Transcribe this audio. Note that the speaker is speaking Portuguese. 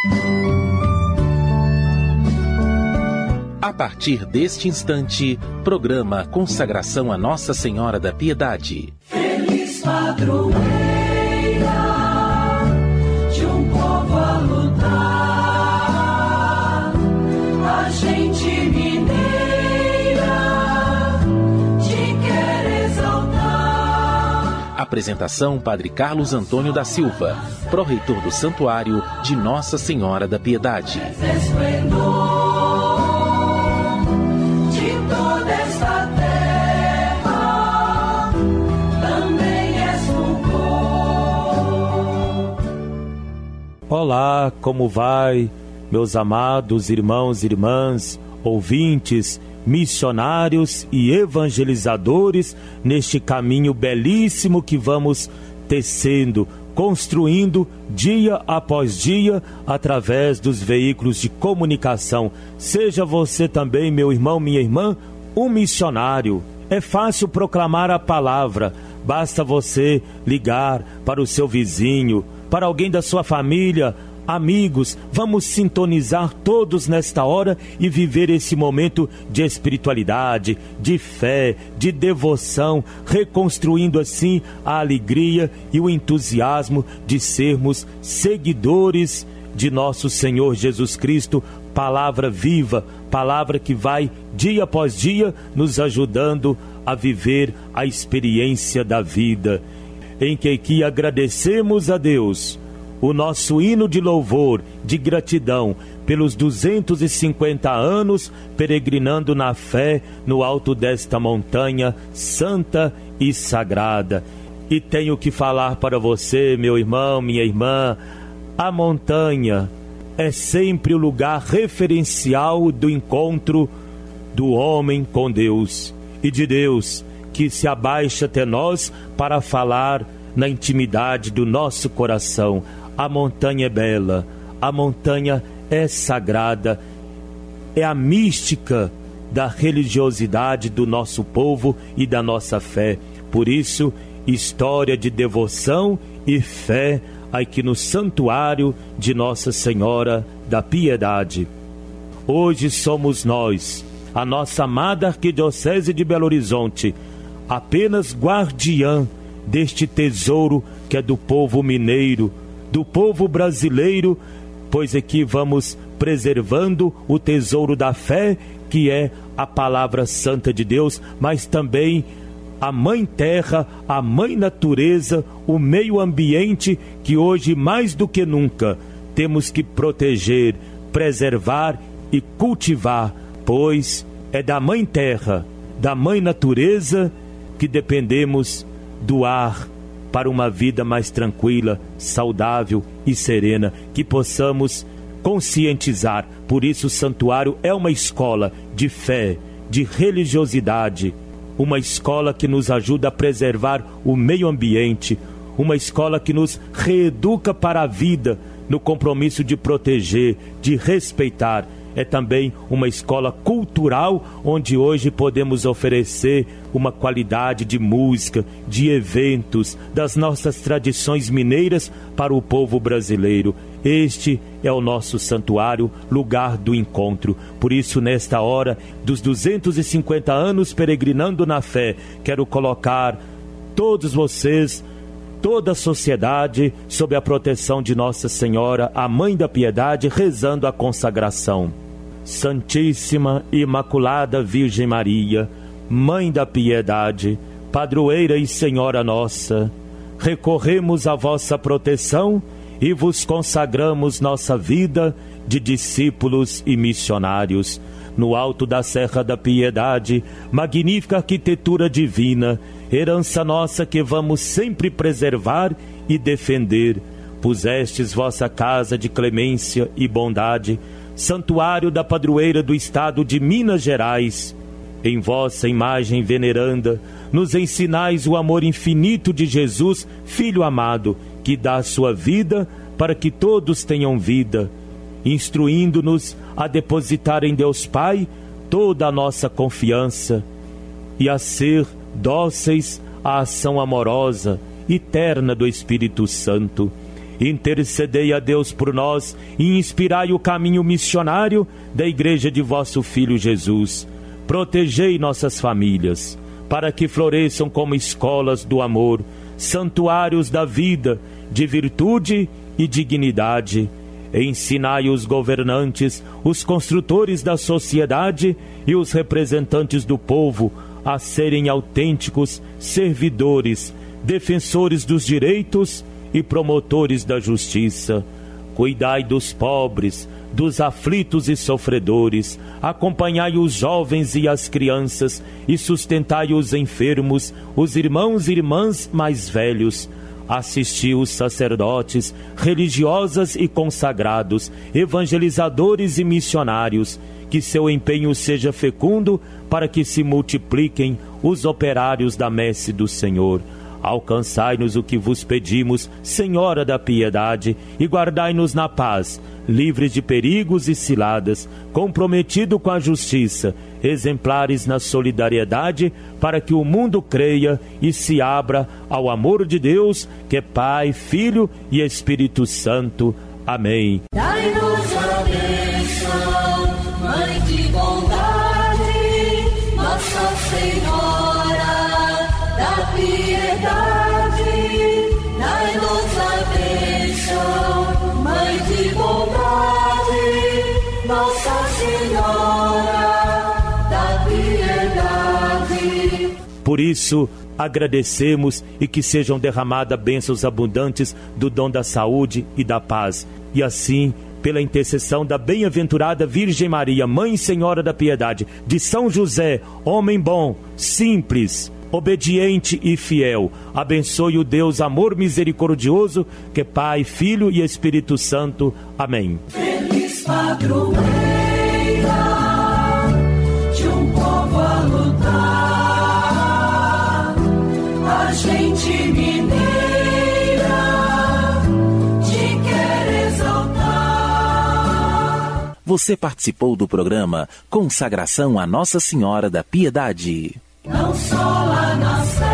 A partir deste instante, programa Consagração a Nossa Senhora da Piedade. Feliz padroeira de um povo a lutar, a gente mineira te quer exaltar. Apresentação: Padre Carlos Antônio da Silva, pró-reitor do Santuário de Nossa Senhora da Piedade. Olá, como vai, meus amados irmãos e irmãs, ouvintes, missionários e evangelizadores, neste caminho belíssimo que vamos tecendo, construindo dia após dia, através dos veículos de comunicação. Seja você também, meu irmão, minha irmã, um missionário. É fácil proclamar a palavra, basta você ligar para o seu vizinho, para alguém da sua família, amigos. Vamos sintonizar todos nesta hora e viver esse momento de espiritualidade, de fé, de devoção, reconstruindo assim a alegria e o entusiasmo de sermos seguidores de nosso Senhor Jesus Cristo, palavra viva, palavra que vai dia após dia nos ajudando a viver a experiência da vida, em que agradecemos a Deus o nosso hino de louvor, de gratidão, pelos 250 anos peregrinando na fé no alto desta montanha santa e sagrada. E tenho que falar para você, meu irmão, minha irmã, a montanha é sempre o lugar referencial do encontro do homem com Deus e de Deus, que se abaixa até nós para falar na intimidade do nosso coração. A montanha é bela, a montanha é sagrada, é a mística da religiosidade do nosso povo e da nossa fé. Por isso, história de devoção e fé aqui no Santuário de Nossa Senhora da Piedade. Hoje somos nós, a nossa amada Arquidiocese de Belo Horizonte, apenas guardiã deste tesouro que é do povo mineiro, do povo brasileiro, pois aqui vamos preservando o tesouro da fé, que é a palavra santa de Deus, mas também a mãe terra, a mãe natureza, o meio ambiente que hoje mais do que nunca temos que proteger, preservar e cultivar, pois é da mãe terra, da mãe natureza que dependemos do ar para uma vida mais tranquila, saudável e serena, que possamos conscientizar. Por isso o santuário é uma escola de fé, de religiosidade, uma escola que nos ajuda a preservar o meio ambiente, uma escola que nos reeduca para a vida, no compromisso de proteger, de respeitar. É também uma escola cultural, onde hoje podemos oferecer uma qualidade de música, de eventos, das nossas tradições mineiras para o povo brasileiro. Este é o nosso santuário, lugar do encontro. Por isso, nesta hora dos 250 anos peregrinando na fé, quero colocar todos vocês, toda a sociedade, sob a proteção de Nossa Senhora, a Mãe da Piedade, rezando a consagração. Santíssima Imaculada Virgem Maria, Mãe da Piedade, Padroeira e Senhora nossa, recorremos à vossa proteção e vos consagramos nossa vida de discípulos e missionários. No alto da Serra da Piedade, magnífica arquitetura divina, herança nossa que vamos sempre preservar e defender. Pusestes vossa casa de clemência e bondade, santuário da padroeira do estado de Minas Gerais. Em vossa imagem veneranda, nos ensinais o amor infinito de Jesus, Filho amado, que dá sua vida para que todos tenham vida, instruindo-nos a depositar em Deus Pai toda a nossa confiança e a ser dóceis à ação amorosa, eterna do Espírito Santo. intercedei a Deus por nós e inspirai o caminho missionário da Igreja de vosso Filho Jesus. Protegei nossas famílias, para que floresçam como escolas do amor, santuários da vida, de virtude e dignidade. Ensinai os governantes, os construtores da sociedade e os representantes do povo a serem autênticos servidores, defensores dos direitos e promotores da justiça. Cuidai dos pobres, dos aflitos e sofredores, acompanhai os jovens e as crianças e sustentai os enfermos, os irmãos e irmãs mais velhos. Assisti os sacerdotes, religiosas e consagrados, evangelizadores e missionários, que seu empenho seja fecundo para que se multipliquem os operários da messe do Senhor. Alcançai-nos o que vos pedimos, Senhora da piedade, e guardai-nos na paz, livres de perigos e ciladas, comprometido com a justiça, exemplares na solidariedade, para que o mundo creia e se abra ao amor de Deus, que é Pai, Filho e Espírito Santo. Amém. Dai-nos a bênção, Mãe de bondade, Nossa Senhora da piedade. Dai-nos a bênção, Mãe de bondade, Nossa Senhora da piedade. Por isso, agradecemos e que sejam derramadas bênçãos abundantes do dom da saúde e da paz. E assim, pela intercessão da bem-aventurada Virgem Maria, Mãe e Senhora da Piedade, de São José, homem bom, simples, obediente e fiel, abençoe o Deus amor misericordioso, que é Pai, Filho e Espírito Santo. Amém. Feliz padroeira de um povo a lutar, a gente mineira te quer exaltar. Você participou do programa Consagração a Nossa Senhora da Piedade. Não só lá na